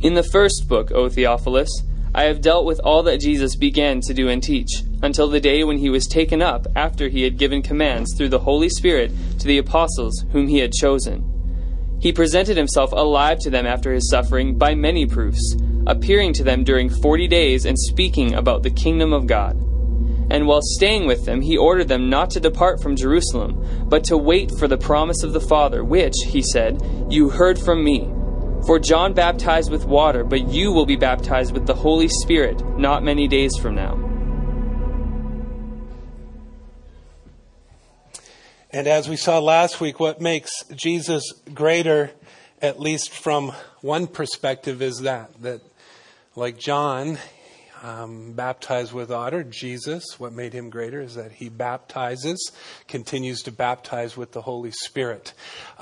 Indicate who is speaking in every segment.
Speaker 1: In the first book, O Theophilus, I have dealt with all that Jesus began to do and teach, until the day when he was taken up after he had given commands through the Holy Spirit to the apostles whom he had chosen. He presented himself alive to them after his suffering by many proofs, appearing to them during 40 days and speaking about the kingdom of God. And while staying with them, he ordered them not to depart from Jerusalem, but to wait for the promise of the Father, which, he said, you heard from me. For John baptized with water, but you will be baptized with the Holy Spirit not many days from now.
Speaker 2: And as we saw last week, what makes Jesus greater, at least from one perspective, is that like John baptized with water, Jesus, what made him greater is that he baptizes, continues to baptize with the Holy Spirit.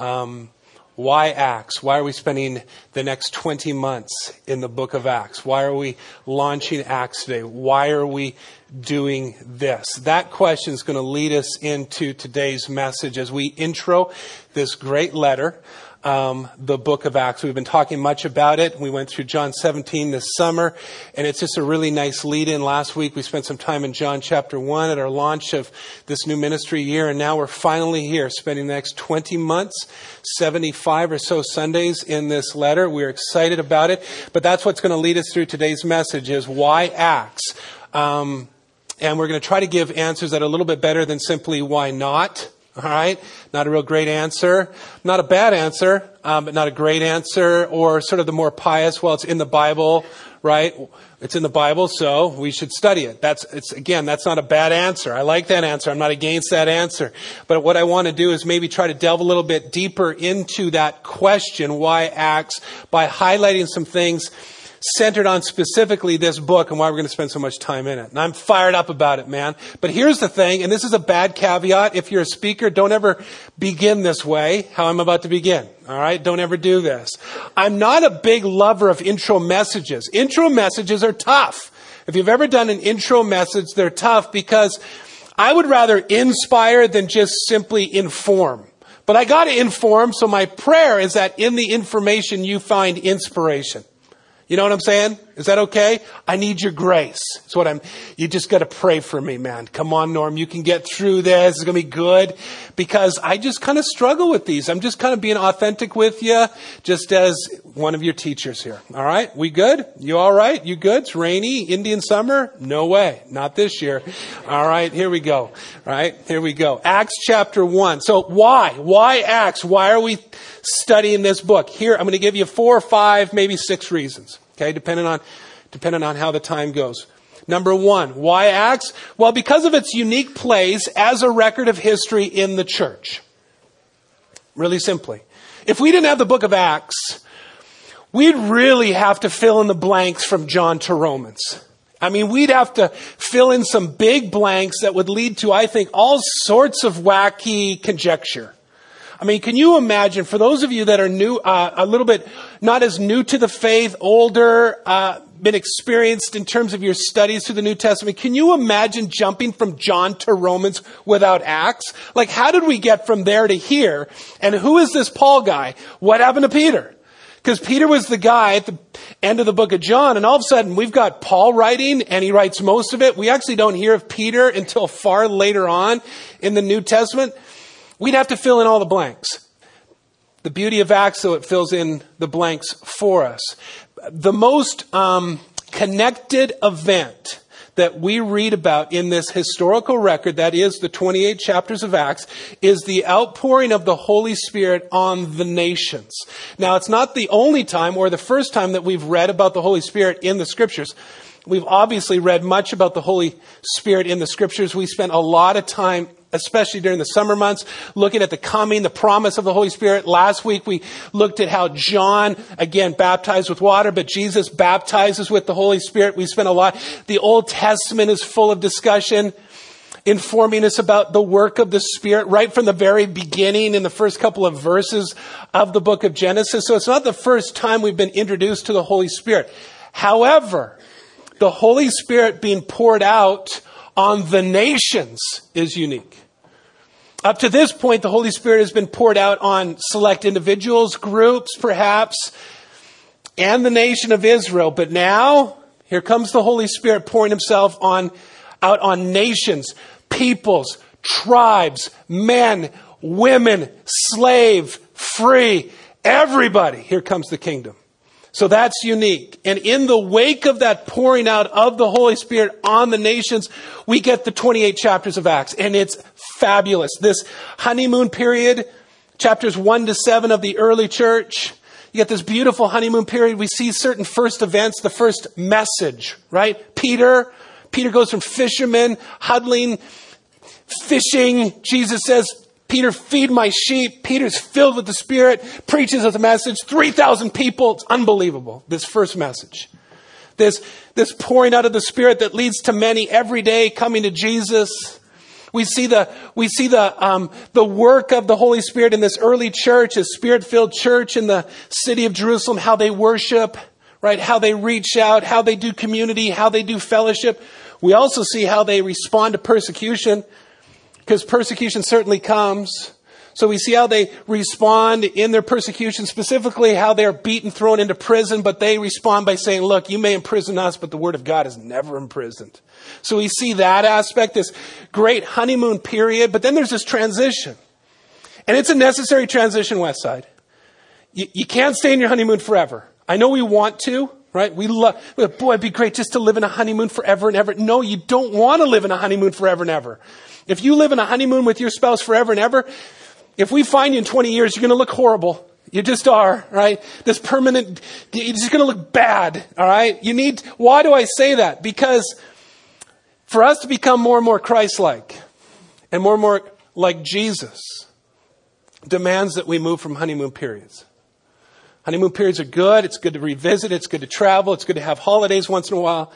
Speaker 2: Why Acts? Why are we spending the next 20 months in the book of Acts? Why are we launching Acts today? Why are we doing this? That question is going to lead us into today's message as we intro this great letter, the book of Acts. We've been talking much about it. We went through John 17 this summer, and it's just a really nice lead-in. Last week we spent some time in John chapter 1 at our launch of this new ministry year, and now we're finally here, spending the next 20 months, 75 or so Sundays in this letter. We're excited about it, but that's what's going to lead us through today's message is why Acts? And we're going to try to give answers that are a little bit better than simply why not. All right. Not a real great answer. Not a bad answer, but not a great answer, or sort of the more pious, well, it's in the Bible, right? It's in the Bible, so we should study it. That's not a bad answer. I like that answer. I'm not against that answer. But what I want to do is maybe try to delve a little bit deeper into that question, why Acts, by highlighting some things centered on specifically this book and why we're going to spend so much time in it. And I'm fired up about it, man. But here's the thing, and this is a bad caveat. If you're a speaker, don't ever begin this way, how I'm about to begin. All right? Don't ever do this. I'm not a big lover of intro messages. Intro messages are tough. If you've ever done an intro message, they're tough because I would rather inspire than just simply inform. But I got to inform, so my prayer is that in the information you find inspiration. You know what I'm saying? Is that okay? I need your grace. You just got to pray for me, man. Come on, Norm. You can get through this. It's going to be good. Because I just kind of struggle with these. I'm just kind of being authentic with you, just as one of your teachers here. All right? We good? You all right? You good? It's rainy, Indian summer? No way. Not this year. All right. Here we go. All right. Here we go. Acts chapter 1. So why? Why Acts? Why are we studying this book? Here, I'm going to give you 4 or 5, maybe 6 reasons. Okay, depending on how the time goes. Number 1, why Acts? Well, because of its unique place as a record of history in the church. Really simply. If we didn't have the book of Acts, we'd really have to fill in the blanks from John to Romans. I mean, we'd have to fill in some big blanks that would lead to, I think, all sorts of wacky conjecture. I mean, can you imagine, for those of you that are new, a little bit, not as new to the faith, older, been experienced in terms of your studies through the New Testament, can you imagine jumping from John to Romans without Acts? Like, how did we get from there to here? And who is this Paul guy? What happened to Peter? Because Peter was the guy at the end of the book of John, and all of a sudden we've got Paul writing, and he writes most of it. We actually don't hear of Peter until far later on in the New Testament. We'd have to fill in all the blanks. The beauty of Acts, though, it fills in the blanks for us. The most connected event that we read about in this historical record, that is the 28 chapters of Acts, is the outpouring of the Holy Spirit on the nations. Now, it's not the only time or the first time that we've read about the Holy Spirit in the Scriptures. We've obviously read much about the Holy Spirit in the Scriptures. We spent a lot of time, especially during the summer months, looking at the coming, the promise of the Holy Spirit. Last week, we looked at how John, again, baptized with water, but Jesus baptizes with the Holy Spirit. We spent a lot. The Old Testament is full of discussion, informing us about the work of the Spirit right from the very beginning in the first couple of verses of the book of Genesis. So it's not the first time we've been introduced to the Holy Spirit. However, the Holy Spirit being poured out on the nations is unique. Up to this point, the Holy Spirit has been poured out on select individuals, groups, perhaps. and the nation of Israel. But now, here comes the Holy Spirit pouring himself out on nations, peoples, tribes, men, women, slave, free, everybody. Here comes the kingdom. So that's unique. And in the wake of that pouring out of the Holy Spirit on the nations, we get the 28 chapters of Acts. And it's fabulous. This honeymoon period, chapters 1 to 7 of the early church, you get this beautiful honeymoon period. We see certain first events, the first message, right? Peter goes from fishermen, huddling, fishing. Jesus says, Peter, feed my sheep. Peter's filled with the Spirit, preaches the message. 3,000 people. It's unbelievable, this first message. This pouring out of the Spirit that leads to many every day coming to Jesus. We see the work of the Holy Spirit in this early church, a Spirit-filled church in the city of Jerusalem, how they worship, right? How they reach out, how they do community, how they do fellowship. We also see how they respond to persecution, because persecution certainly comes. So we see how they respond in their persecution, specifically how they're beaten, thrown into prison, but they respond by saying, look, you may imprison us, but the word of God is never imprisoned. So we see that aspect, this great honeymoon period, but then there's this transition. And it's a necessary transition, Westside. You can't stay in your honeymoon forever. I know we want to, right? Boy, it'd be great just to live in a honeymoon forever and ever. No, you don't want to live in a honeymoon forever and ever. If you live in a honeymoon with your spouse forever and ever, if we find you in 20 years, you're going to look horrible. You just are, right? This permanent, you're just going to look bad, all right? Why do I say that? Because for us to become more and more Christ-like and more like Jesus demands that we move from honeymoon periods. Honeymoon periods are good. It's good to revisit. It's good to travel. It's good to have holidays once in a while.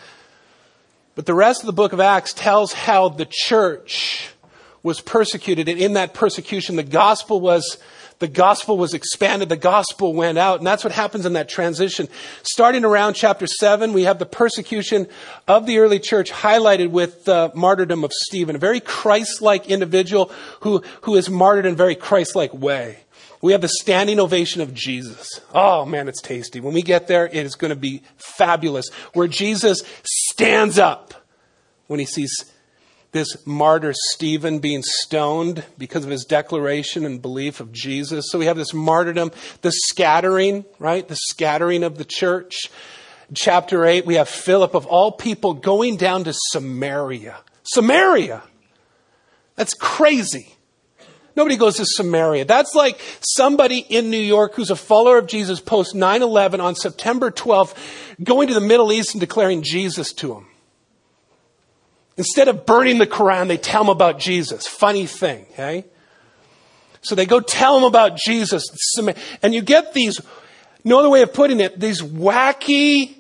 Speaker 2: But the rest of the book of Acts tells how the church was persecuted. And in that persecution, the gospel was expanded. The gospel went out. And that's what happens in that transition. Starting around chapter 7, we have the persecution of the early church highlighted with the martyrdom of Stephen, a very Christ-like individual who is martyred in a very Christ-like way. We have the standing ovation of Jesus. Oh man, it's tasty. When we get there, it is going to be fabulous. Where Jesus stands up when he sees this martyr Stephen being stoned because of his declaration and belief of Jesus. So we have this martyrdom, the scattering, right? The scattering of the church. Chapter 8, we have Philip of all people going down to Samaria. Samaria! That's crazy. Nobody goes to Samaria. That's like somebody in New York who's a follower of Jesus post 9/11 on September 12th going to the Middle East and declaring Jesus to them. Instead of burning the Quran, they tell them about Jesus. Funny thing, okay? So they go tell them about Jesus. And you get these, no other way of putting it, these wacky,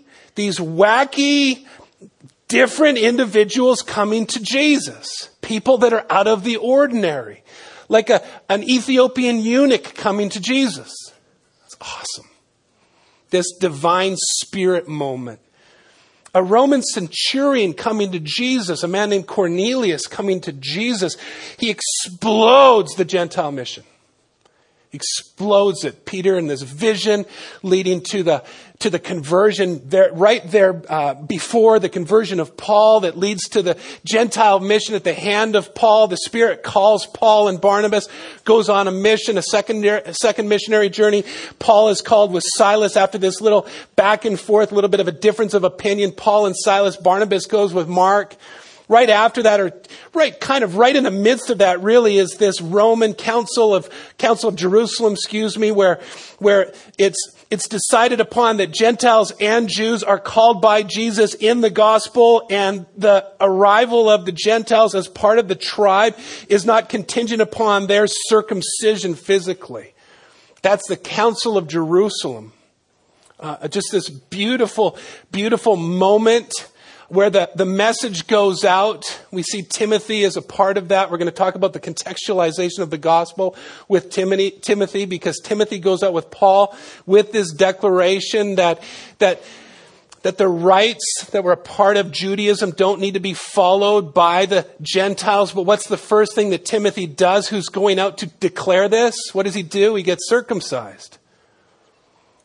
Speaker 2: different individuals coming to Jesus. People that are out of the ordinary. Like an Ethiopian eunuch coming to Jesus. That's awesome. This divine spirit moment. A Roman centurion coming to Jesus. A man named Cornelius coming to Jesus. He explodes the Gentile mission. Explodes it. Peter in this vision leading to the conversion there, right there before the conversion of Paul that leads to the Gentile mission at the hand of Paul. The Spirit calls Paul and Barnabas, goes on a mission, a second missionary journey. Paul is called with Silas after this little back and forth, a little bit of a difference of opinion. Paul and Silas, Barnabas goes with Mark. Right after that, or right in the midst of that, really is this Roman Council of Jerusalem, where it's decided upon that Gentiles and Jews are called by Jesus in the gospel, and the arrival of the Gentiles as part of the tribe is not contingent upon their circumcision physically. That's the Council of Jerusalem. Just this beautiful, beautiful moment where the message goes out. We see Timothy as a part of that. We're going to talk about the contextualization of the gospel with Timothy, because Timothy goes out with Paul with this declaration that the rites that were a part of Judaism don't need to be followed by the Gentiles. But what's the first thing that Timothy does who's going out to declare this? What does he do? He gets circumcised.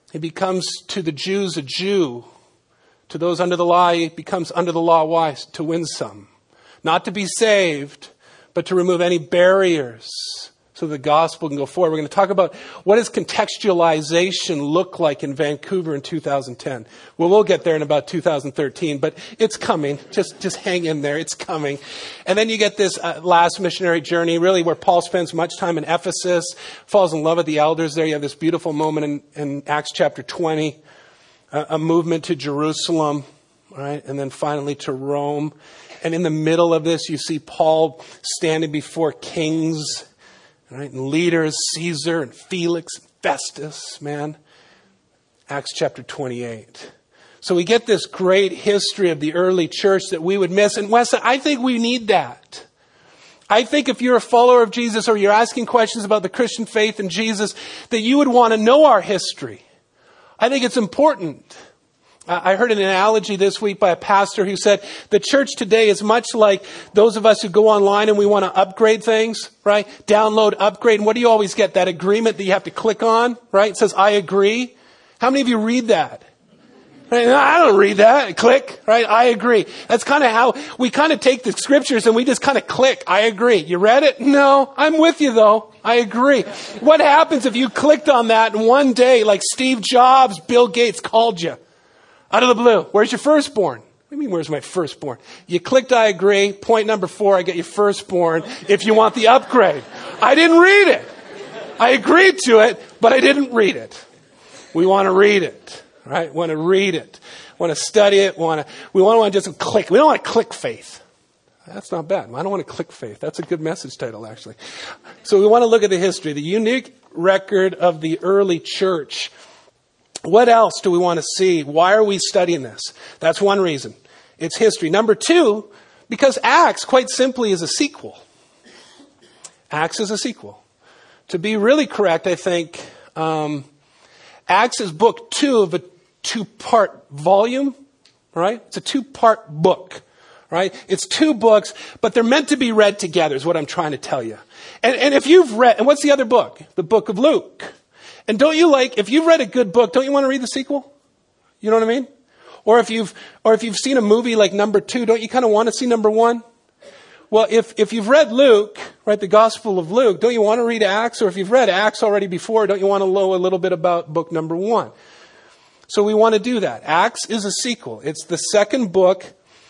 Speaker 2: He becomes to the Jews a Jew. To those under the law, he becomes under the law. Why? To win some. Not to be saved, but to remove any barriers so the gospel can go forward. We're going to talk about what does contextualization look like in Vancouver in 2010. Well, we'll get there in about 2013, but it's coming. Just hang in there. It's coming. And then you get this last missionary journey, really where Paul spends much time in Ephesus, falls in love with the elders there. You have this beautiful moment in Acts chapter 20, a movement to Jerusalem, right? And then finally to Rome. And in the middle of this, you see Paul standing before kings, right, and leaders, Caesar and Felix and Festus, man. Acts chapter 28. So we get this great history of the early church that we would miss. And Wes, I think we need that. I think if you're a follower of Jesus or you're asking questions about the Christian faith and Jesus, that you would want to know our history. I think it's important. I heard an analogy this week by a pastor who said the church today is much like those of us who go online and we want to upgrade things, right? Download, upgrade. And what do you always get? That agreement that you have to click on, right? It says, I agree. How many of you read that? Right? I don't read that. Click, right? I agree. That's kind of how we kind of take the scriptures and we just kind of click. I agree. You read it? No, I'm with you though. I agree. What happens if you clicked on that and one day, like Steve Jobs, Bill Gates called you? Out of the blue. Where's your firstborn? What do you mean, where's my firstborn? You clicked I agree. Point number 4, I get your firstborn if you want the upgrade. I didn't read it. I agreed to it, but I didn't read it. We want to read it, right? Want to read it. Want to study it. We want to just click. We don't want to click faith. That's not bad. I don't want to click faith. That's a good message title, actually. So we want to look at the history, the unique record of the early church. What else do we want to see? Why are we studying this? That's one reason. It's history. Number 2, because Acts, quite simply, is a sequel. Acts is a sequel. To be really correct, I think, Acts is book 2 of a 2-part volume, right? It's a 2-part book, right? It's 2 books, but they're meant to be read together is what I'm trying to tell you. And if you've read, and what's the other book? The book of Luke. And don't you if you've read a good book, don't you want to read the sequel? You know what I mean? Or if you've seen a movie like number 2, don't you kind of want to see number 1? Well, if you've read Luke, right, the Gospel of Luke, don't you want to read Acts? Or if you've read Acts already before, don't you want to know a little bit about book number 1? So we want to do that. Acts is a sequel. It's the second book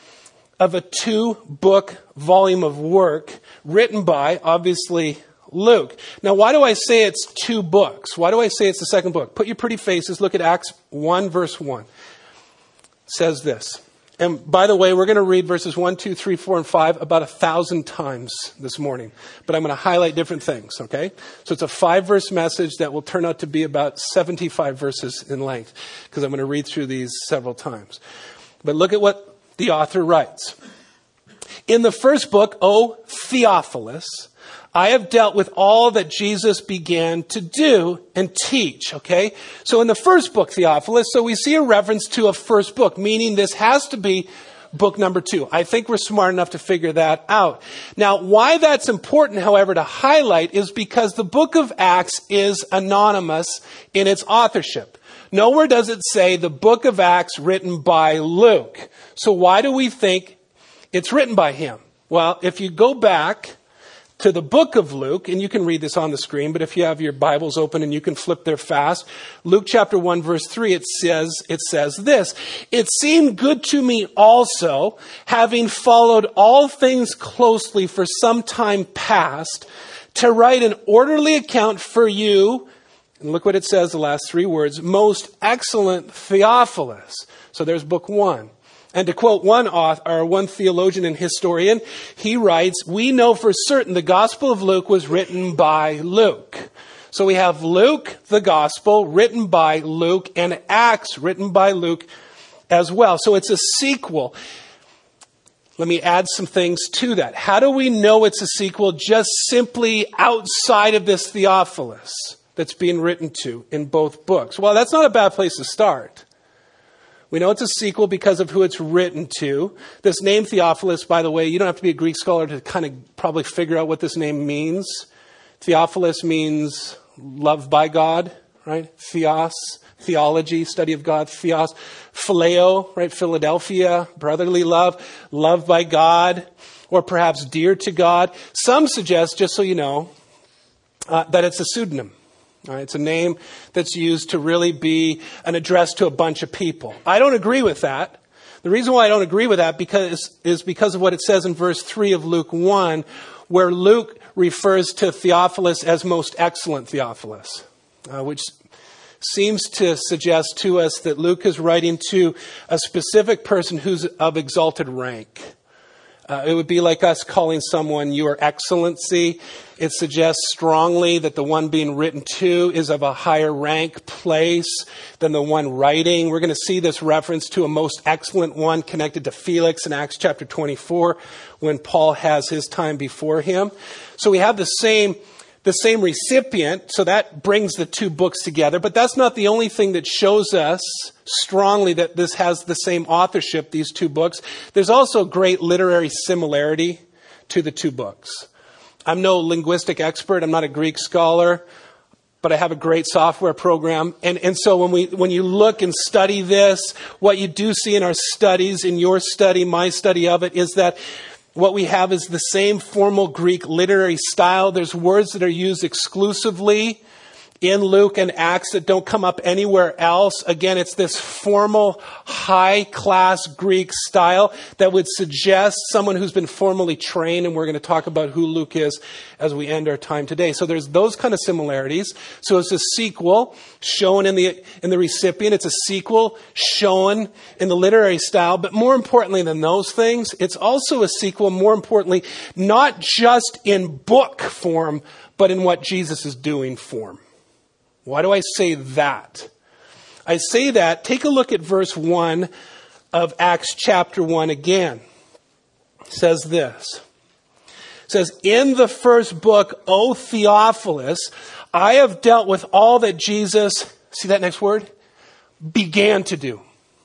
Speaker 2: of a 2-book volume of work written by, obviously, Luke. Now, why do I say it's 2 books? Why do I say it's the second book? Put your pretty faces. Look at Acts 1, verse 1. It says this. And by the way, we're going to read verses 1, 2, 3, 4, and 5 about 1,000 times this morning. But I'm going to highlight different things, okay? So it's a 5-verse message that will turn out to be about 75 verses in length, because I'm going to read through these several times. But look at what the author writes. In the first book, O Theophilus, I have dealt with all that Jesus began to do and teach, okay? So in the first book, Theophilus, so we see a reference to a first book, meaning this has to be book number 2. I think we're smart enough to figure that out. Now, why that's important, however, to highlight is because the book of Acts is anonymous in its authorship. Nowhere does it say the book of Acts written by Luke. So why do we think it's written by him? Well, if you go back to the book of Luke, and you can read this on the screen, but if you have your Bibles open and you can flip there fast, Luke chapter 1, verse 3, it says this, it seemed good to me also, having followed all things closely for some time past, to write an orderly account for you, and look what it says, the last 3 words, most excellent Theophilus. So there's book 1. And to quote one theologian and historian, he writes, we know for certain the Gospel of Luke was written by Luke. So we have Luke, the Gospel, written by Luke, and Acts, written by Luke as well. So it's a sequel. Let me add some things to that. How do we know it's a sequel just simply outside of this Theophilus that's being written to in both books? Well, that's not a bad place to start. We know it's a sequel because of who it's written to. This name Theophilus, by the way, you don't have to be a Greek scholar to kind of probably figure out what this name means. Theophilus means loved by God, right? Theos, theology, study of God. Theos, phileo, right? Philadelphia, brotherly love, loved by God, or perhaps dear to God. Some suggest, just so you know, that it's a pseudonym. Right? It's a name that's used to really be an address to a bunch of people. I don't agree with that. The reason why I don't agree with that is because of what it says in verse 3 of Luke 1, where Luke refers to Theophilus as most excellent Theophilus, which seems to suggest to us that Luke is writing to a specific person who's of exalted rank. It would be like us calling someone Your Excellency. It suggests strongly that the one being written to is of a higher rank, place than the one writing. We're going to see this reference to a most excellent one connected to Felix in Acts chapter 24 when Paul has his time before him. So we have the same recipient, so that brings the two books together. But that's not the only thing that shows us strongly that this has the same authorship, these two books. There's also great literary similarity to the two books. I'm no linguistic expert. I'm not a Greek scholar, but I have a great software program. And so when you look and study this, what you do see in our studies, in your study, my study of it, is that what we have is the same formal Greek literary style. There's words that are used exclusively in Luke and Acts that don't come up anywhere else. Again, it's this formal, high-class Greek style that would suggest someone who's been formally trained, and we're going to talk about who Luke is as we end our time today. So there's those kind of similarities. So it's a sequel shown in the recipient. It's a sequel shown in the literary style. But more importantly than those things, it's also a sequel, more importantly, not just in book form, but in what Jesus is doing form. Why do I say that? I say that, take a look at verse 1 of Acts chapter 1 again. It says this. It says, in the first book, O Theophilus, I have dealt with all that Jesus, see that next word? Began to do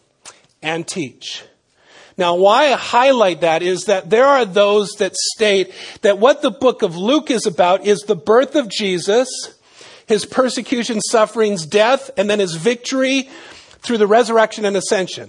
Speaker 2: and teach. Now, why I highlight that is that there are those that state that what the book of Luke is about is the birth of Jesus, his persecution, sufferings, death, and then his victory through the resurrection and ascension.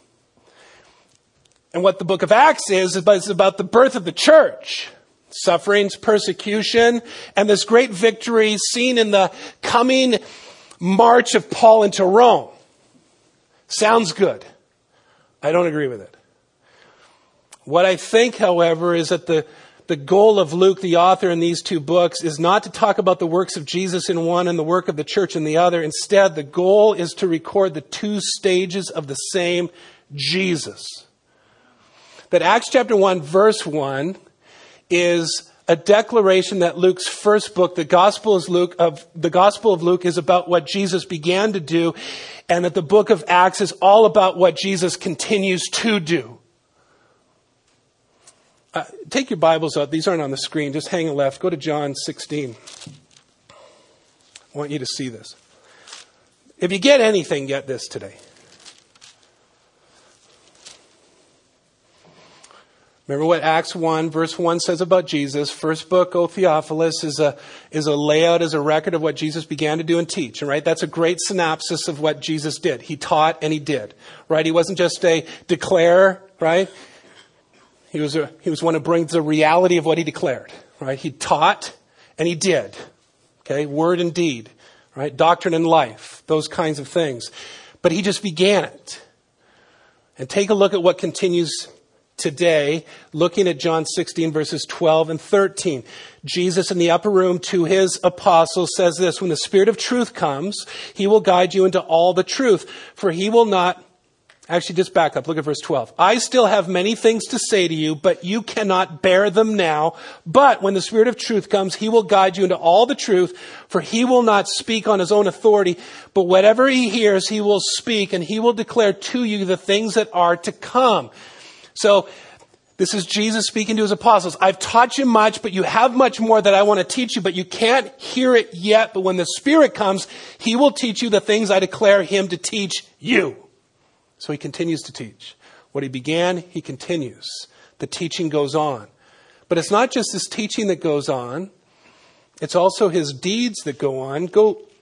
Speaker 2: And what the book of Acts is about the birth of the church. Sufferings, persecution, and this great victory seen in the coming march of Paul into Rome. Sounds good. I don't agree with it. What I think, however, is that the goal of Luke, the author in these two books, is not to talk about the works of Jesus in one and the work of the church in the other. Instead, the goal is to record the two stages of the same Jesus. That Acts chapter 1, verse 1, is a declaration that Luke's first book, the Gospel of Luke, is about what Jesus began to do, and that the book of Acts is all about what Jesus continues to do. Take your Bibles out. These aren't on the screen. Just hang a left. Go to John 16. I want you to see this. If you get anything, get this today. Remember what Acts 1, verse 1 says about Jesus. First book, O Theophilus, is a layout, is a record of what Jesus began to do and teach. Right? That's a great synopsis of what Jesus did. He taught and he did. Right? He wasn't just a declarer, right? He was one who brings the reality of what he declared, right? He taught and he did, okay? Word and deed, right? Doctrine and life, those kinds of things. But he just began it. And take a look at what continues today, looking at John 16 verses 12 and 13. Jesus in the upper room to his apostles says this, when the Spirit of truth comes, he will guide you into all the truth, for he will not. Actually, just back up. Look at verse 12. I still have many things to say to you, but you cannot bear them now. But when the Spirit of truth comes, he will guide you into all the truth, for he will not speak on his own authority, but whatever he hears, he will speak, and he will declare to you the things that are to come. So this is Jesus speaking to his apostles. I've taught you much, but you have much more that I want to teach you, but you can't hear it yet. But when the Spirit comes, he will teach you the things I declare him to teach you. So he continues to teach. What he began, he continues. The teaching goes on. But it's not just this teaching that goes on. It's also his deeds that go on. Go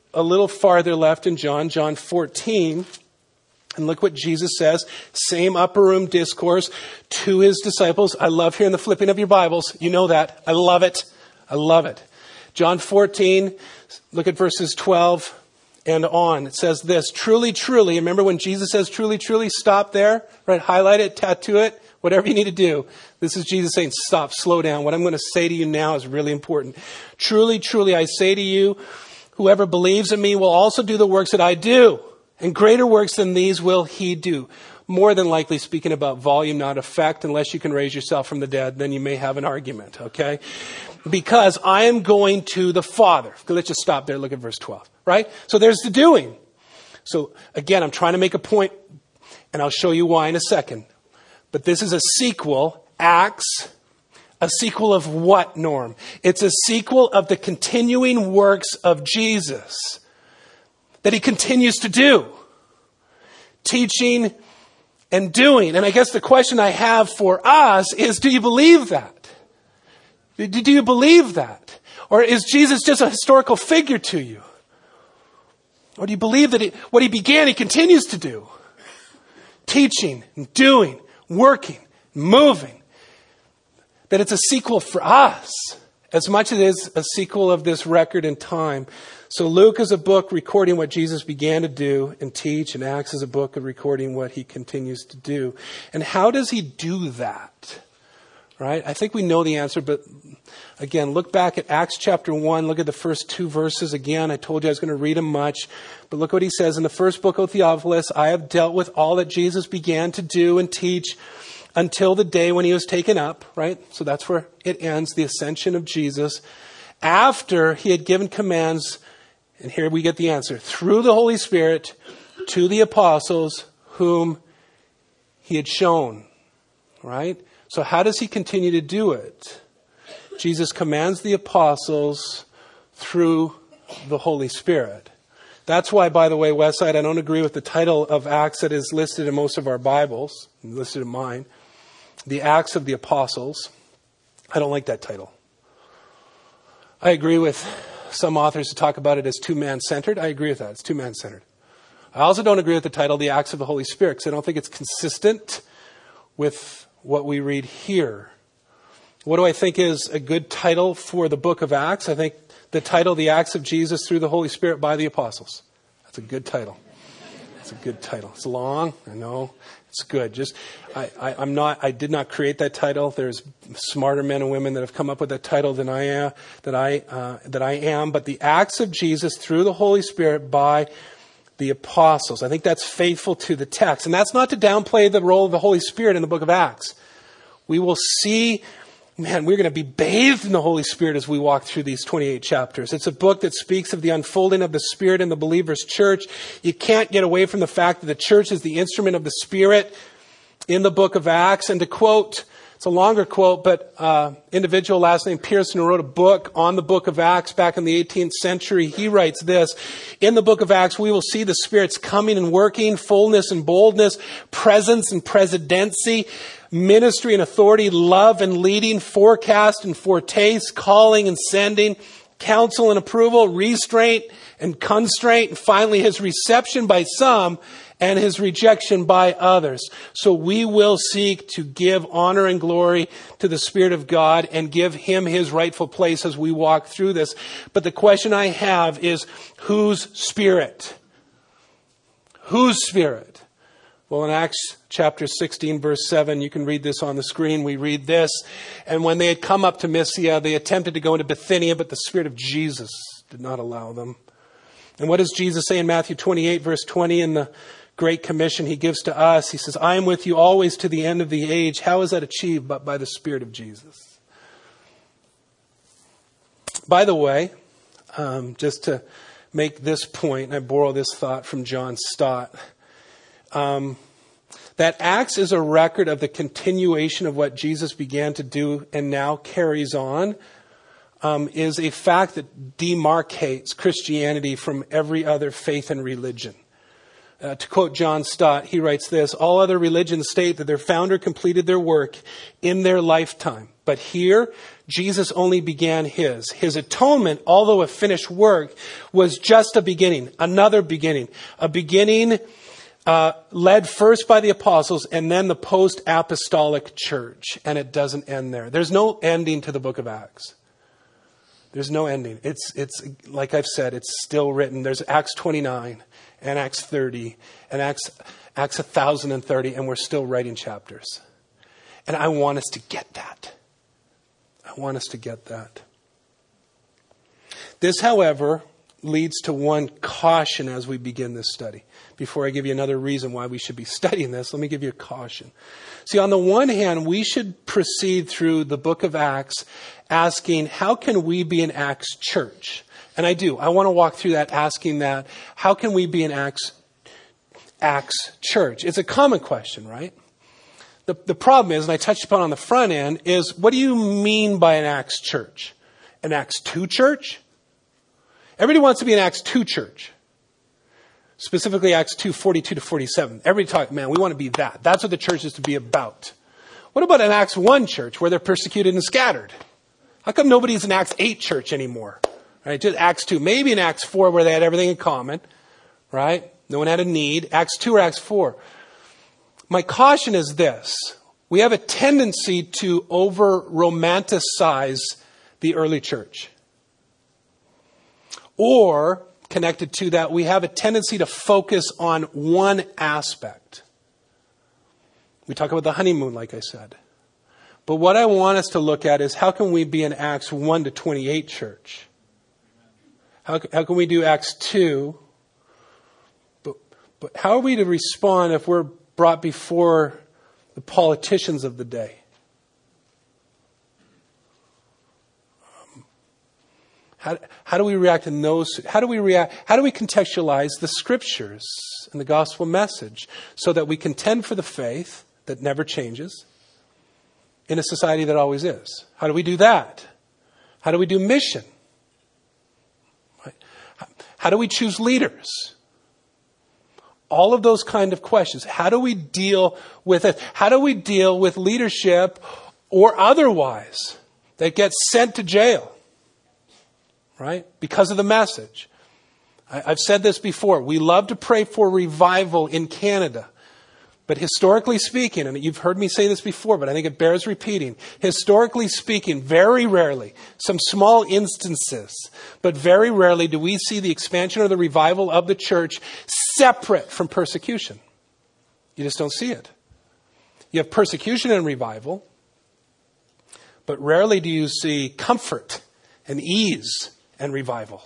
Speaker 2: a little farther left in John 14. And look what Jesus says, same upper room discourse to his disciples. I love hearing the flipping of your Bibles. You know that. I love it. I love it. John 14, look at verses 12 and on. It says this, truly, truly. Remember when Jesus says truly, truly, stop there, right? Highlight it, tattoo it, whatever you need to do. This is Jesus saying, stop, slow down. What I'm going to say to you now is really important. Truly, truly, I say to you, whoever believes in me will also do the works that I do. And greater works than these will he do. More than likely speaking about volume, not effect, unless you can raise yourself from the dead, then you may have an argument, okay? Because I am going to the Father. Let's just stop there. Look at verse 12, right? So there's the doing. So again, I'm trying to make a point, and I'll show you why in a second. But this is a sequel, Acts. A sequel of what, Norm? It's a sequel of the continuing works of Jesus that he continues to do. Teaching and doing. And I guess the question I have for us is, do you believe that? Do you believe that? Or is Jesus just a historical figure to you? Or do you believe that what he began, he continues to do? Teaching and doing, working, moving. That it's a sequel for us, as much as it is a sequel of this record in time. So Luke is a book recording what Jesus began to do and teach, and Acts is a book of recording what he continues to do. And how does he do that? Right? I think we know the answer, but again, look back at Acts chapter 1. Look at the first 2 verses again. I told you I was going to read them much. But look what he says in the first book, O Theophilus, I have dealt with all that Jesus began to do and teach until the day when he was taken up, right? So that's where it ends, the ascension of Jesus. After he had given commands, and here we get the answer, through the Holy Spirit to the apostles whom he had shown, right? So how does he continue to do it? Jesus commands the apostles through the Holy Spirit. That's why, by the way, Westside, I don't agree with the title of Acts that is listed in most of our Bibles, listed in mine. The Acts of the Apostles. I don't like that title. I agree with some authors who talk about it as two-man centered. I agree with that. It's two-man centered. I also don't agree with the title, The Acts of the Holy Spirit, because I don't think it's consistent with what we read here. What do I think is a good title for the book of Acts? I think the title, The Acts of Jesus through the Holy Spirit by the Apostles. That's a good title. It's a good title. It's long, I know. It's good. I did not create that title. There's smarter men and women that have come up with that title than I am. But the Acts of Jesus through the Holy Spirit by the Apostles. I think that's faithful to the text. And that's not to downplay the role of the Holy Spirit in the book of Acts. We will see, man, we're going to be bathed in the Holy Spirit as we walk through these 28 chapters. It's a book that speaks of the unfolding of the Spirit in the believer's church. You can't get away from the fact that the church is the instrument of the Spirit in the book of Acts. And to quote, it's a longer quote, but individual last name Pearson, who wrote a book on the book of Acts back in the 18th century, he writes this: in the book of Acts, we will see the Spirit's coming and working, fullness and boldness, presence and presidency, ministry and authority, love and leading, forecast and foretaste, calling and sending, counsel and approval, restraint and constraint, and finally his reception by some and his rejection by others. So we will seek to give honor and glory to the Spirit of God and give him his rightful place as we walk through this. But the question I have is, whose Spirit? Whose Spirit? Well, in Acts chapter 16, verse 7, you can read this on the screen. We read this: and when they had come up to Mysia, they attempted to go into Bithynia, but the Spirit of Jesus did not allow them. And what does Jesus say in Matthew 28, verse 20, in the Great Commission he gives to us? He says, I am with you always to the end of the age. How is that achieved? But by the Spirit of Jesus. By the way, just to make this point, and I borrow this thought from John Stott, that Acts is a record of the continuation of what Jesus began to do and now carries on, is a fact that demarcates Christianity from every other faith and religion. To quote John Stott, he writes this: all other religions state that their founder completed their work in their lifetime. But here, Jesus only began his. His atonement, although a finished work, was just a beginning, another beginning. A beginning led first by the apostles and then the post-apostolic church. And it doesn't end there. There's no ending to the book of Acts. There's no ending. It's like I've said, it's still written. There's Acts 29 and Acts 30 and Acts 1030, and we're still writing chapters. And I want us to get that. I want us to get that. This, however, leads to one caution as we begin this study. Before I give you another reason why we should be studying this, let me give you a caution. See, on the one hand, we should proceed through the book of Acts asking, how can we be an Acts church? And I do. I want to walk through that, asking that, how can we be an Acts church? It's a common question, right? The problem is, and I touched upon on the front end, is what do you mean by an Acts church? An Acts 2 church? Everybody wants to be an Acts 2 church. Specifically Acts 2, 42 to 47. Everybody talk, man, we want to be that. That's what the church is to be about. What about an Acts 1 church where they're persecuted and scattered? How come nobody's an Acts 8 church anymore? Right? Just Acts 2. Maybe in Acts 4 where they had everything in common. Right? No one had a need. Acts 2 or Acts 4. My caution is this. We have a tendency to over-romanticize the early church. Or, connected to that, we have a tendency to focus on one aspect. We talk about the honeymoon, like I said. But what I want us to look at is how can we be an Acts 1 to 28 church? How can we do Acts 2? But how are we to respond if we're brought before the politicians of the day? How do we react in those? How do we contextualize the scriptures and the gospel message so that we contend for the faith that never changes in a society that always is? How do we do that? How do we do mission? How do we choose leaders? All of those kind of questions. How do we deal with it? How do we deal with leadership or otherwise that gets sent to jail? Right? Because of the message. I've said this before. We love to pray for revival in Canada. But historically speaking, and you've heard me say this before, but I think it bears repeating. Historically speaking, very rarely, some small instances, but very rarely do we see the expansion or the revival of the church separate from persecution. You just don't see it. You have persecution and revival, but rarely do you see comfort and ease and revival.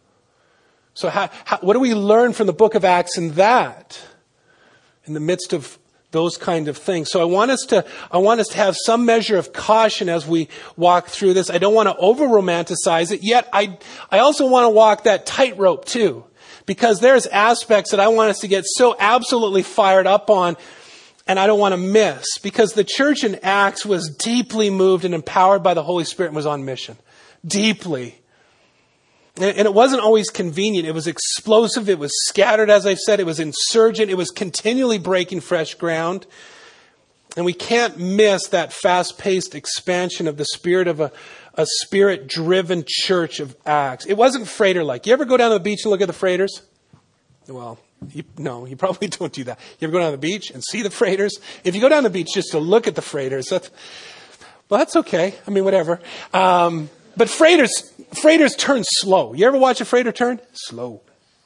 Speaker 2: So what do we learn from the book of Acts in that? In the midst of those kind of things. So I want us to have some measure of caution as we walk through this. I don't want to over-romanticize it, yet I also want to walk that tightrope too. Because there's aspects that I want us to get so absolutely fired up on, and I don't want to miss. Because the church in Acts was deeply moved and empowered by the Holy Spirit and was on mission. Deeply. And it wasn't always convenient. It was explosive. It was scattered, as I said. It was insurgent. It was continually breaking fresh ground. And we can't miss that fast-paced expansion of the spirit of a spirit-driven church of Acts. It wasn't freighter-like. You ever go down to the beach and look at the freighters? Well, no, you probably don't do that. You ever go down to the beach and see the freighters? If you go down to the beach just to look at the freighters, that's okay. I mean, whatever. But freighters turn slow. You ever watch a freighter turn? Slow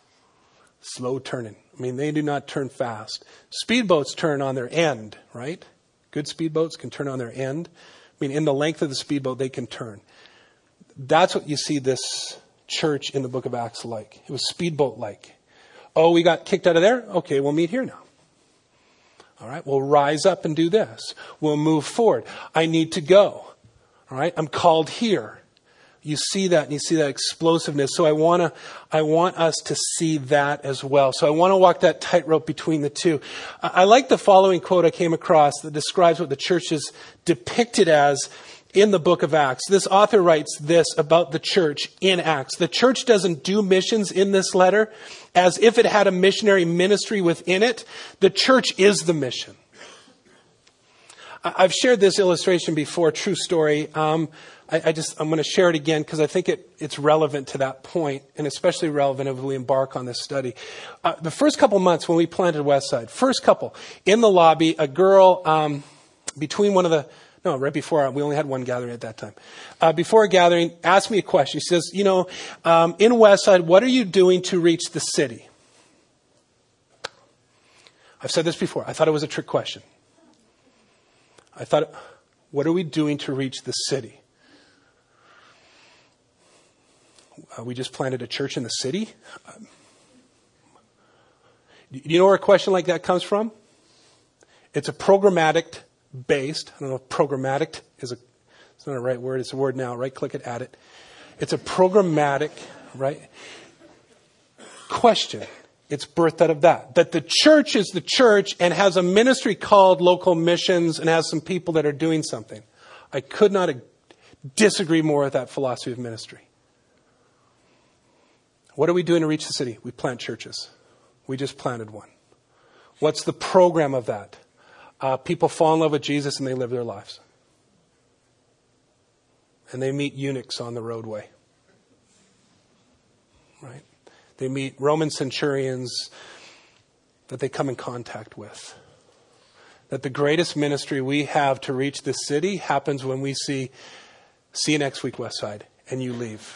Speaker 2: turning. I mean, they do not turn fast. Speedboats turn on their end, right? Good speedboats can turn on their end. I mean, in the length of the speedboat, they can turn. That's what you see this church in the book of Acts like. It was speedboat-like. Oh, we got kicked out of there? Okay, we'll meet here now. All right, we'll rise up and do this. We'll move forward. I need to go. All right, I'm called here. You see that, and you see that explosiveness. So I want us to see that as well. So I want to walk that tightrope between the two. I like the following quote I came across that describes what the church is depicted as in the book of Acts. This author writes this about the church in Acts. The church doesn't do missions in this letter as if it had a missionary ministry within it. The church is the mission. I've shared this illustration before, true story. I'm going to share it again because I think it's relevant to that point, and especially relevant as we embark on this study. The first couple months when we planted Westside, first couple, in the lobby, a girl between right before, we only had one gathering at that time. Before a gathering, asked me a question. She says, in Westside, what are you doing to reach the city? I've said this before. I thought it was a trick question. I thought, what are we doing to reach the city? We just planted a church in the city? Do you know where a question like that comes from? It's a programmatic based. I don't know if programmatic it's not a right word. It's a word now. Right click it, add it. It's a programmatic, right, question. It's birthed out of that. That the church is the church and has a ministry called local missions and has some people that are doing something. I could not disagree more with that philosophy of ministry. What are we doing to reach the city? We plant churches. We just planted one. What's the program of that? People fall in love with Jesus and they live their lives. And they meet eunuchs on the roadway. Right? They meet Roman centurions that they come in contact with. That the greatest ministry we have to reach the city happens when we see you next week, Westside, and you leave.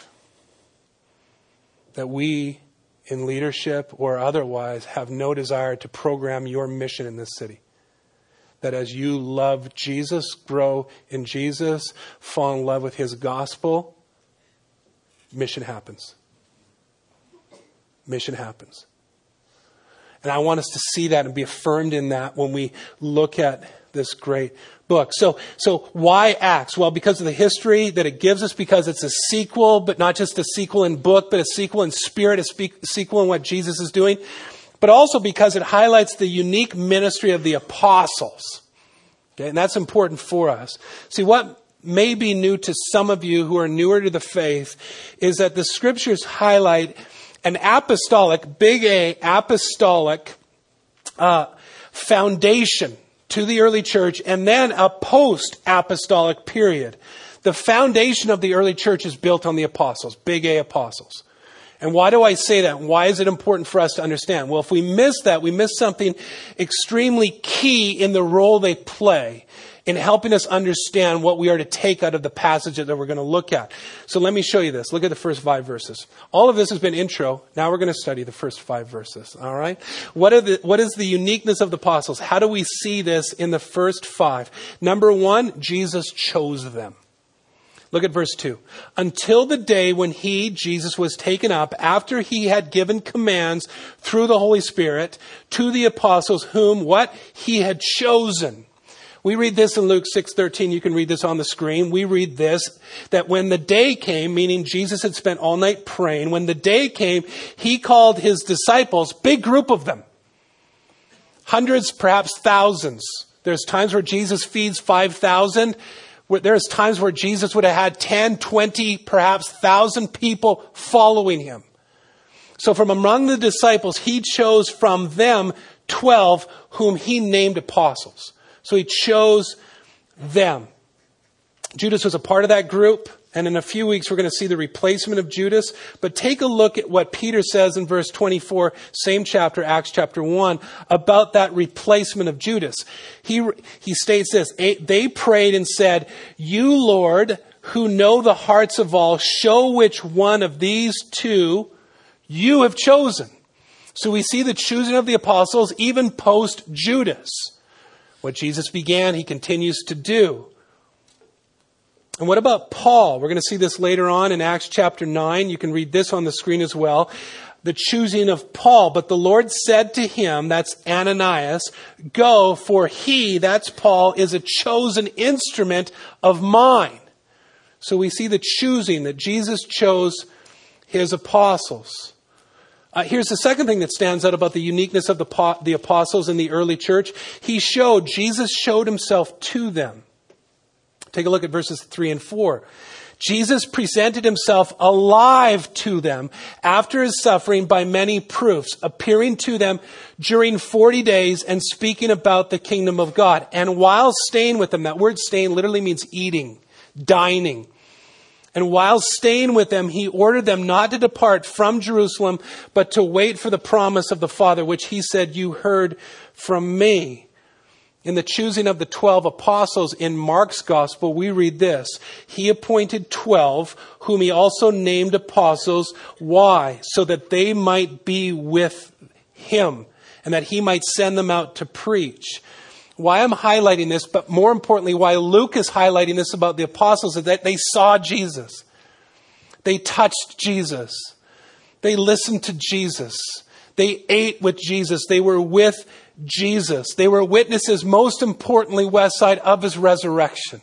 Speaker 2: That we, in leadership or otherwise, have no desire to program your mission in this city. That as you love Jesus, grow in Jesus, fall in love with His gospel, mission happens. Mission happens. And I want us to see that and be affirmed in that when we look at this great book. So why Acts? Well, because of the history that it gives us, because it's a sequel, but not just a sequel in book, but a sequel in spirit, a sequel in what Jesus is doing. But also because it highlights the unique ministry of the apostles. Okay, and that's important for us. See, what may be new to some of you who are newer to the faith is that the scriptures highlight an apostolic, big A, apostolic foundation to the early church, and then a post-apostolic period. The foundation of the early church is built on the apostles, big A apostles. And why do I say that? Why is it important for us to understand? Well, if we miss that, we miss something extremely key in the role they play in helping us understand what we are to take out of the passage that we're going to look at. So let me show you this. Look at the first 5 verses. All of this has been intro. Now we're going to study the first 5 verses. All right? What is the uniqueness of the apostles? How do we see this in the first 5? Number 1, Jesus chose them. Look at verse 2. Until the day when He, Jesus, was taken up, after He had given commands through the Holy Spirit to the apostles whom, what? He had chosen. We read this in Luke 6:13. You can read this on the screen. We read this, that when the day came, meaning Jesus had spent all night praying, when the day came, He called His disciples, big group of them, hundreds, perhaps thousands. There's times where Jesus feeds 5,000. There's times where Jesus would have had 10, 20, perhaps 1,000 people following Him. So from among the disciples, He chose from them 12 whom He named apostles. So He chose them. Judas was a part of that group. And in a few weeks, we're going to see the replacement of Judas. But take a look at what Peter says in verse 24, same chapter, Acts chapter 1, about that replacement of Judas. He states this, they prayed and said, "You, Lord, who know the hearts of all, show which one of these two you have chosen." So we see the choosing of the apostles even post Judas. What Jesus began, He continues to do. And what about Paul? We're going to see this later on in Acts chapter 9. You can read this on the screen as well. The choosing of Paul. But the Lord said to him, that's Ananias, "Go, for he," that's Paul, "is a chosen instrument of mine." So we see the choosing, that Jesus chose His apostles. Here's the second thing that stands out about the uniqueness of the apostles in the early church. Jesus showed Himself to them. Take a look at verses 3 and 4. Jesus presented himself alive to them after his suffering by many proofs, appearing to them during 40 days and speaking about the kingdom of God. And while staying with them, that word staying literally means eating, dining. And while staying with them, he ordered them not to depart from Jerusalem, but to wait for the promise of the Father, which he said, you heard from me. In the choosing of the 12 apostles in Mark's gospel, we read this. He appointed 12, whom he also named apostles. Why? So that they might be with him and that he might send them out to preach. Why I'm highlighting this, but more importantly, why Luke is highlighting this about the apostles is that they saw Jesus. They touched Jesus. They listened to Jesus. They ate with Jesus. They were with Jesus. They were witnesses, most importantly, Westside, of his resurrection.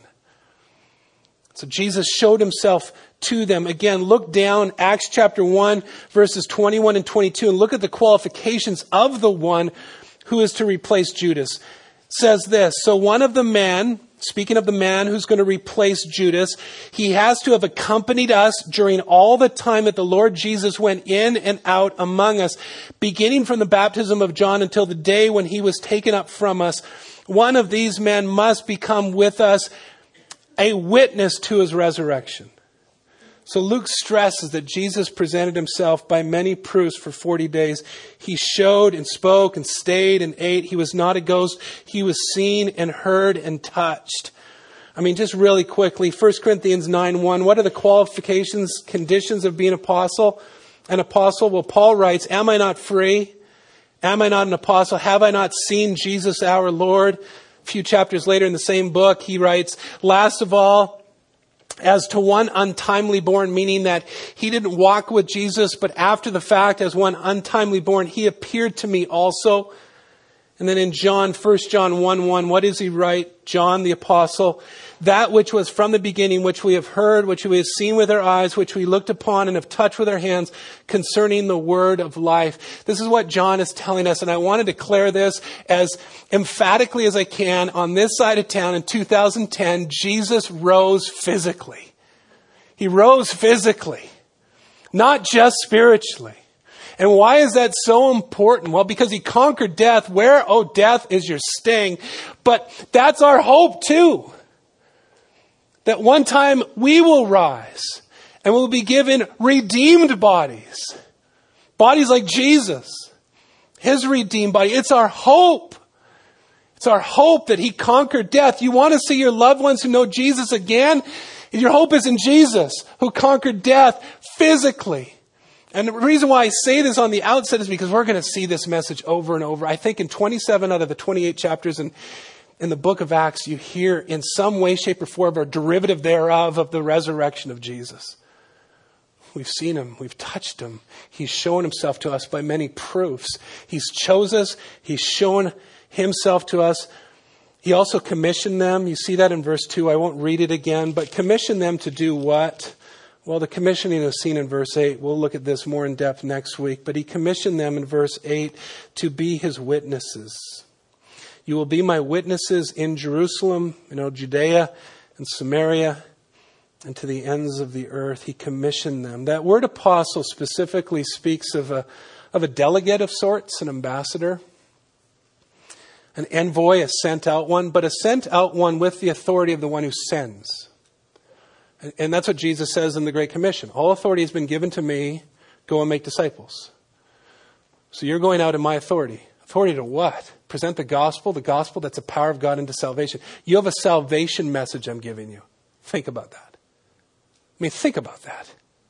Speaker 2: So Jesus showed himself to them. Again, look down, Acts chapter 1, verses 21 and 22, and look at the qualifications of the one who is to replace Judas. It says this, so one of the men, speaking of the man who's going to replace Judas, he has to have accompanied us during all the time that the Lord Jesus went in and out among us, beginning from the baptism of John until the day when he was taken up from us. One of these men must become with us a witness to his resurrection. So Luke stresses that Jesus presented himself by many proofs for 40 days. He showed and spoke and stayed and ate. He was not a ghost. He was seen and heard and touched. I mean, just really quickly, 1 Corinthians 9:1. What are the qualifications, conditions of being an apostle? Well, Paul writes, am I not free? Am I not an apostle? Have I not seen Jesus our Lord? A few chapters later in the same book, he writes, last of all, as to one untimely born, meaning that he didn't walk with Jesus, but after the fact, as one untimely born, he appeared to me also. And then in 1 John 1:1, what does he write? John the apostle, that which was from the beginning, which we have heard, which we have seen with our eyes, which we looked upon and have touched with our hands concerning the word of life. This is what John is telling us. And I want to declare this as emphatically as I can. On this side of town in 2010, Jesus rose physically. He rose physically, not just spiritually. And why is that so important? Well, because he conquered death. Where, oh, death is your sting. But that's our hope too. That one time we will rise and we'll be given redeemed bodies. Bodies like Jesus. His redeemed body. It's our hope. It's our hope that he conquered death. You want to see your loved ones who know Jesus again? Your hope is in Jesus, who conquered death physically. And the reason why I say this on the outset is because we're going to see this message over and over. I think in 27 out of the 28 chapters in the book of Acts, you hear in some way, shape, or form, or derivative thereof of the resurrection of Jesus. We've seen him. We've touched him. He's shown himself to us by many proofs. He's chosen us. He's shown himself to us. He also commissioned them. You see that in verse 2. I won't read it again, but commissioned them to do what? Well, the commissioning is seen in verse 8. We'll look at this more in depth next week. But he commissioned them in verse 8 to be his witnesses. You will be my witnesses in Jerusalem, Judea and Samaria, and to the ends of the earth. He commissioned them. That word apostle specifically speaks of a delegate of sorts, an ambassador. An envoy, a sent out one, but a sent out one with the authority of the one who sends. And that's what Jesus says in the Great Commission. All authority has been given to me. Go and make disciples. So you're going out in my authority. Authority to what? Present the gospel that's the power of God into salvation. You have a salvation message I'm giving you. Think about that. Think about that.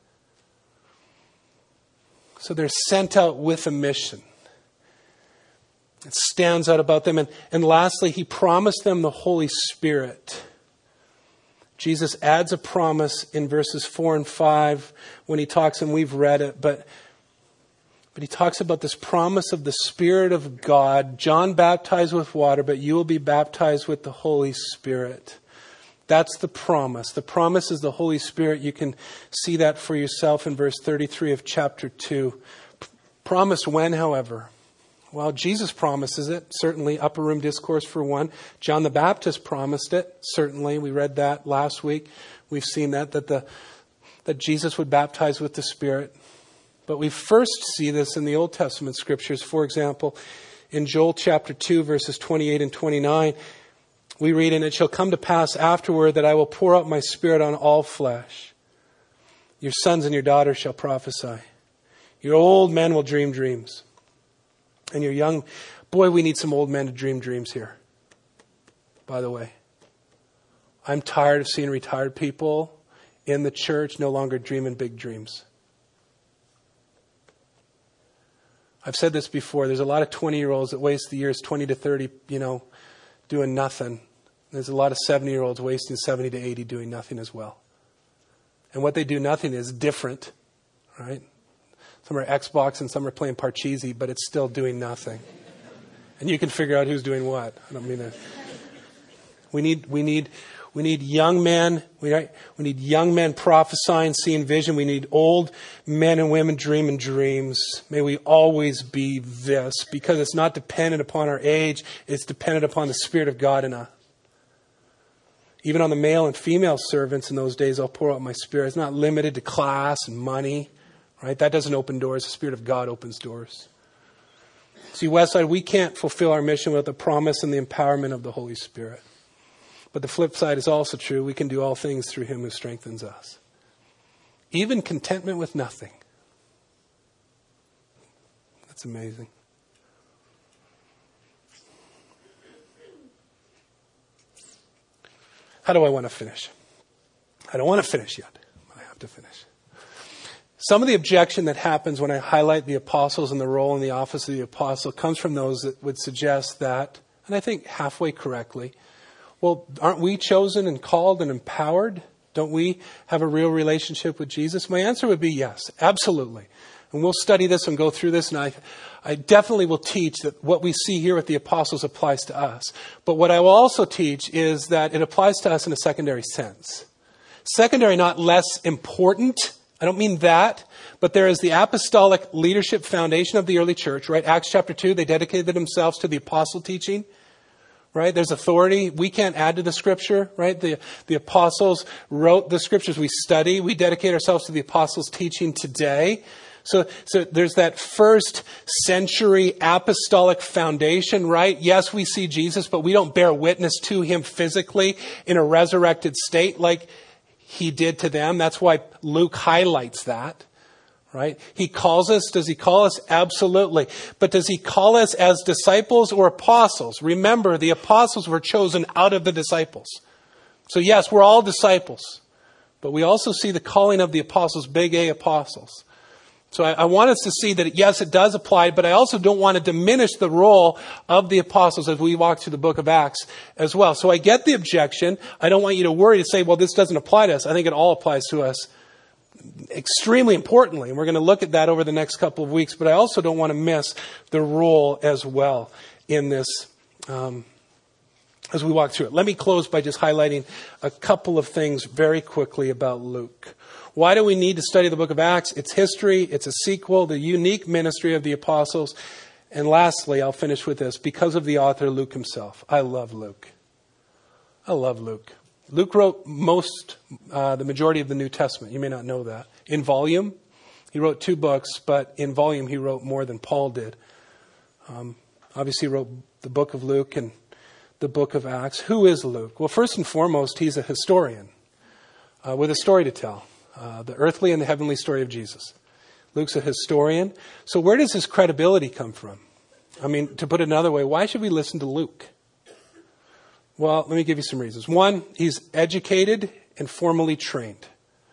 Speaker 2: So they're sent out with a mission. It stands out about them. And lastly, he promised them the Holy Spirit. Jesus adds a promise in verses 4 and 5 when he talks, and we've read it, but he talks about this promise of the Spirit of God. John baptized with water, but you will be baptized with the Holy Spirit. That's the promise. The promise is the Holy Spirit. You can see that for yourself in verse 33 of chapter 2. Promise when, however? Well, Jesus promises it, certainly. Upper Room Discourse for one. John the Baptist promised it, certainly. We read that last week. We've seen that Jesus would baptize with the Spirit. But we first see this in the Old Testament scriptures. For example, in Joel chapter 2, verses 28 and 29, we read, "And it shall come to pass afterward that I will pour out my Spirit on all flesh. Your sons and your daughters shall prophesy. Your old men will dream dreams. And your young..." Boy, we need some old men to dream dreams here, by the way. I'm tired of seeing retired people in the church no longer dreaming big dreams. I've said this before. There's a lot of 20-year-olds that waste the years 20 to 30, doing nothing. There's a lot of 70-year-olds wasting 70 to 80 doing nothing as well. And what they do nothing is different, right? Some are Xbox and some are playing Parcheesi, but it's still doing nothing. And you can figure out who's doing what. I don't mean that. We need young men. We need young men prophesying, seeing vision. We need old men and women dreaming dreams. May we always be this, because it's not dependent upon our age. It's dependent upon the Spirit of God in us. Even on the male and female servants in those days, I'll pour out my Spirit. It's not limited to class and money, right? That doesn't open doors. The Spirit of God opens doors. See, Westside, we can't fulfill our mission without the promise and the empowerment of the Holy Spirit. But the flip side is also true. We can do all things through Him who strengthens us. Even contentment with nothing. That's amazing. How do I want to finish? I don't want to finish yet, but I have to finish. Some of the objection that happens when I highlight the apostles and the role and the office of the apostle comes from those that would suggest that, and I think halfway correctly, well, aren't we chosen and called and empowered? Don't we have a real relationship with Jesus? My answer would be yes, absolutely. And we'll study this and go through this, and I definitely will teach that what we see here with the apostles applies to us. But what I will also teach is that it applies to us in a secondary sense. Secondary, not less important. I don't mean that, but there is the apostolic leadership foundation of the early church, right? Acts chapter 2, they dedicated themselves to the apostle teaching, right? There's authority. We can't add to the scripture, right? The apostles wrote the scriptures we study. We dedicate ourselves to the apostles' teaching today. So there's that first century apostolic foundation, right? Yes, we see Jesus, but we don't bear witness to Him physically in a resurrected state like He did to them. That's why Luke highlights that, right? He calls us. Does He call us? Absolutely. But does He call us as disciples or apostles? Remember, the apostles were chosen out of the disciples. So yes, we're all disciples. But we also see the calling of the apostles, big A apostles. So I want us to see that, yes, it does apply, but I also don't want to diminish the role of the apostles as we walk through the book of Acts as well. So I get the objection. I don't want you to worry to say, well, this doesn't apply to us. I think it all applies to us extremely importantly. And we're going to look at that over the next couple of weeks. But I also don't want to miss the role as well in this as we walk through it. Let me close by just highlighting a couple of things very quickly about Luke. Why do we need to study the book of Acts? It's history. It's a sequel, the unique ministry of the apostles. And lastly, I'll finish with this. Because of the author, Luke himself. I love Luke. I love Luke. Luke wrote the majority of the New Testament. You may not know that. In volume, he wrote 2 books, but in volume he wrote more than Paul did. Obviously he wrote the book of Luke and the book of Acts. Who is Luke? Well, first and foremost, he's a historian with a story to tell. The earthly and the heavenly story of Jesus. Luke's a historian. So where does his credibility come from? I mean, to put it another way, why should we listen to Luke? Well, let me give you some reasons. One, he's educated and formally trained.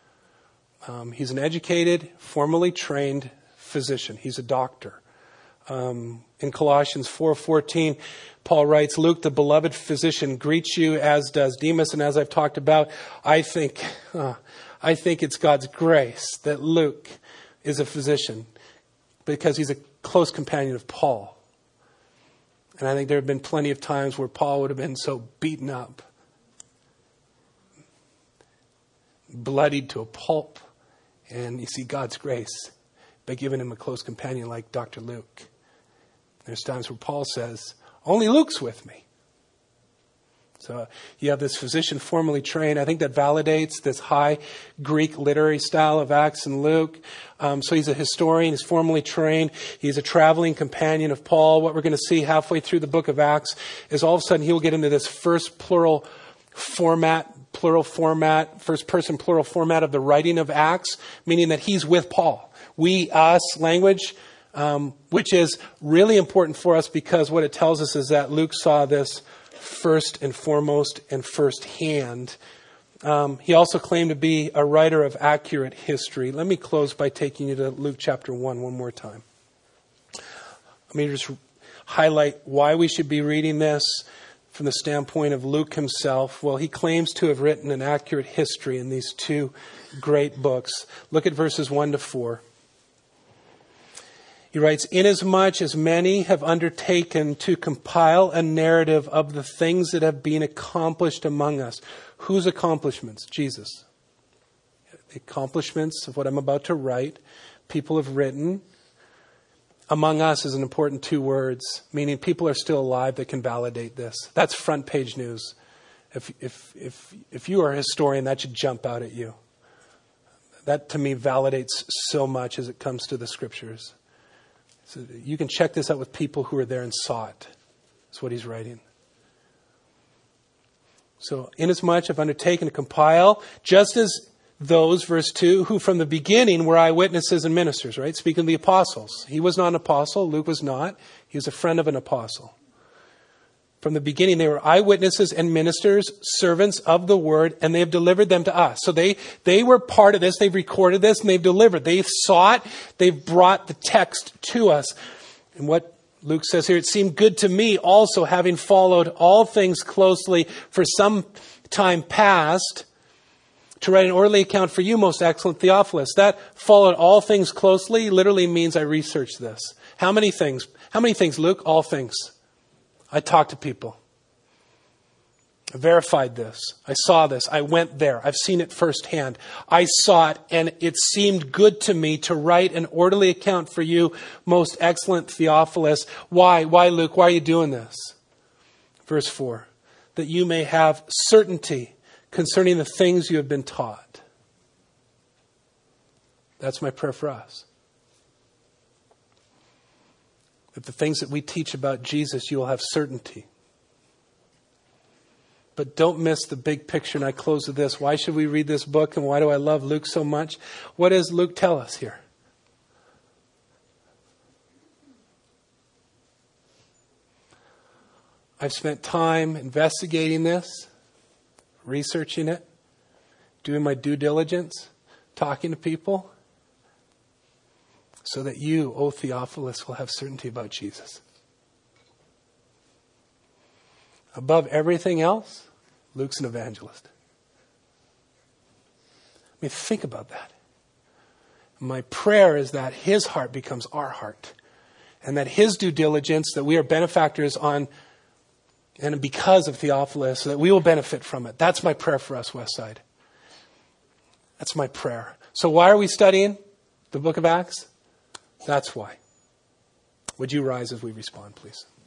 Speaker 2: He's an educated, formally trained physician. He's a doctor. In Colossians 4:14, Paul writes, Luke, the beloved physician, greets you, as does Demas. And as I've talked about, I think it's God's grace that Luke is a physician because he's a close companion of Paul. And I think there have been plenty of times where Paul would have been so beaten up, bloodied to a pulp. And you see God's grace by giving him a close companion like Dr. Luke. There's times where Paul says, only Luke's with me. So you have this physician formally trained. I think that validates this high Greek literary style of Acts and Luke. So he's a historian. He's formally trained. He's a traveling companion of Paul. What we're going to see halfway through the book of Acts is all of a sudden he'll get into this first plural format, first person plural format of the writing of Acts, meaning that he's with Paul. We, us language, which is really important for us because what it tells us is that Luke saw this first and foremost and firsthand. He also claimed to be a writer of accurate history. Let me close by taking you to Luke chapter 1 more time. Let me just highlight why we should be reading this from the standpoint of Luke himself. Well, he claims to have written an accurate history in these two great books. Look at verses 1 to 4. He writes, inasmuch as many have undertaken to compile a narrative of the things that have been accomplished among us. Whose accomplishments? Jesus. The accomplishments of what I'm about to write, people have written. Among us is an important two words, meaning people are still alive that can validate this. That's front page news. If you are a historian, that should jump out at you. That to me validates so much as it comes to the scriptures. So you can check this out with people who are there and saw it. That's what he's writing. So, inasmuch I've undertaken to compile, just as those, verse 2, who from the beginning were eyewitnesses and ministers, right? Speaking of the apostles. He was not an apostle. Luke was not. He was a friend of an apostle. From the beginning, they were eyewitnesses and ministers, servants of the word, and they have delivered them to us. So they were part of this. They've recorded this and they've delivered. They've saw it. They've brought the text to us. And what Luke says here, it seemed good to me also, having followed all things closely for some time past, to write an orderly account for you, most excellent Theophilus. That followed all things closely literally means I researched this. How many things? How many things, Luke? All things. I talked to people. I verified this. I saw this. I went there. I've seen it firsthand. I saw it, and it seemed good to me to write an orderly account for you, most excellent Theophilus. Why? Why, Luke? Why are you doing this? Verse 4. That you may have certainty concerning the things you have been taught. That's my prayer for us. That the things that we teach about Jesus, you will have certainty. But don't miss the big picture, and I close with this. Why should we read this book, and why do I love Luke so much? What does Luke tell us here? I've spent time investigating this, researching it, doing my due diligence, talking to people, so that you, O Theophilus, will have certainty about Jesus. Above everything else, Luke's an evangelist. I mean, think about that. My prayer is that his heart becomes our heart, and that his due diligence, that we are benefactors on, and because of Theophilus, that we will benefit from it. That's my prayer for us, Westside. That's my prayer. So why are we studying the book of Acts? That's why. Would you rise as we respond, please?